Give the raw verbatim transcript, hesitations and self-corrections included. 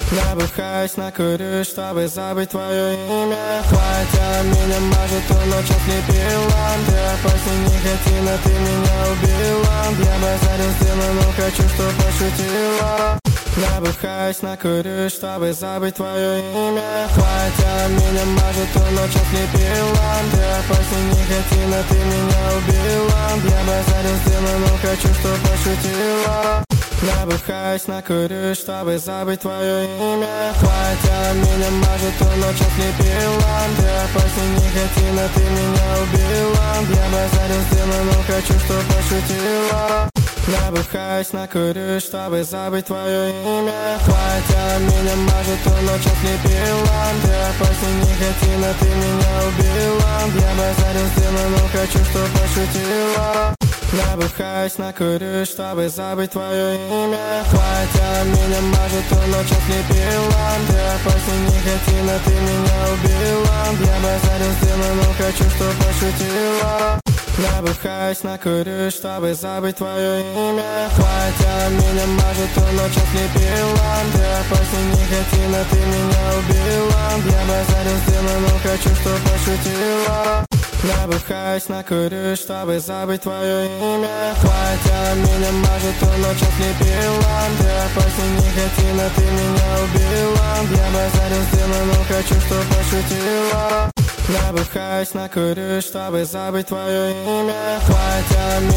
Набухаюсь, накурю, чтобы забыть твое имя. Хотя меня мажет, то ночью слепила. Ты опасен, никотина, ты меня убила. Я базарил, сделал, но хочу, чтоб пошутила. Набухаюсь, накурю, чтобы забыть твое имя. Хотя меня мажет, то ночью слепила. Ты опасен, никотина, ты меня убила. Я базарил, сделал, но хочу, чтоб пошутила. Набухаюсь, накурю, чтобы забыть твое имя. Хотя меня мажет, то ночью слепила. Ты опасен, никотина, ты меня убила. Я базарил, сделал, но хочу, чтоб пошутила. Набухаюсь, накурю, чтобы забыть твое имя. Хотя меня мажет, то ночью слепила. Ты опасен, никотина, ты меня убила. Я базарил, сделал, но хочу, чтоб пошутила. Набухаюсь, накурю, чтобы забыть твое имя. Хотя меня мажет, то ночью слепила. Ты опасен, никотина, ты меня убила. Я базарил, сделал, но хочу, чтоб пошутила. Набухаюсь, накурю, чтобы забыть твое имя. Хотя меня мажет, то ночью слепила. Ты опасен, никотина, ты меня убила. Я базарил, сделал, но хочу, чтоб пошутила. Набухаюсь, накурю, чтобы забыть твое имя. Хотя меня мажет, то ночью слепила. Ты опасен, никотина, ты меня убила. Я базарил, сделал, но хочу, чтоб пошутила. Набухаюсь, накурю, чтобы забыть твое имя. Хотя